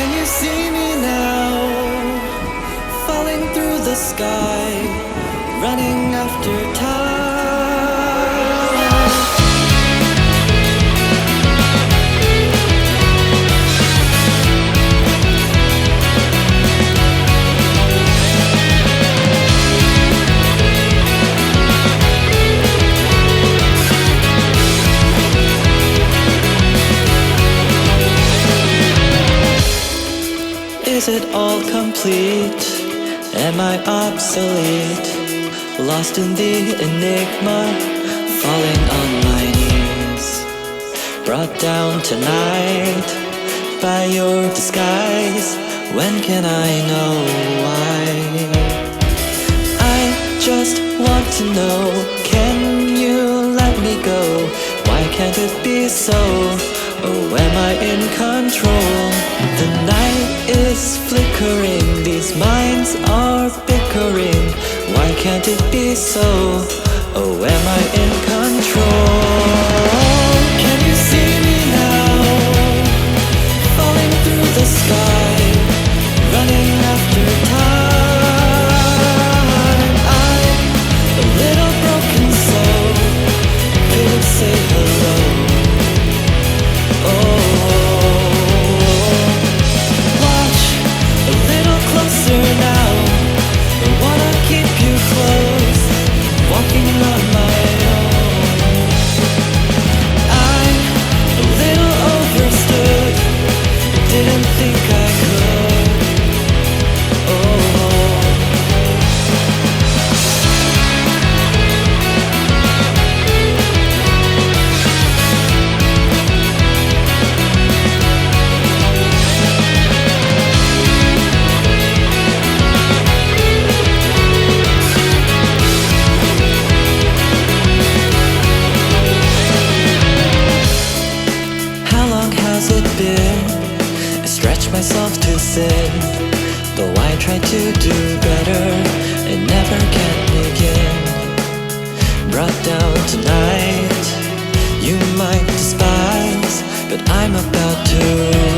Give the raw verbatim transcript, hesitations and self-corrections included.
you see me now, falling through the sky, running after time? Is it all complete? Am I obsolete? Lost in the enigma, falling on my knees, brought down tonight by your disguise. When can I know why? I just want to know, can you let me go? Why can't it be so? Oh, am I in control? The night is flickering, these minds are bickering. Why can't it be so? Oh, am I in control? Can you see me now, falling through the sky, running after time? I'm a little broken soul, couldn't say hello. I stretch myself to sin, though I try to do better, it never can begin. Brought down tonight, you might despise, but I'm about to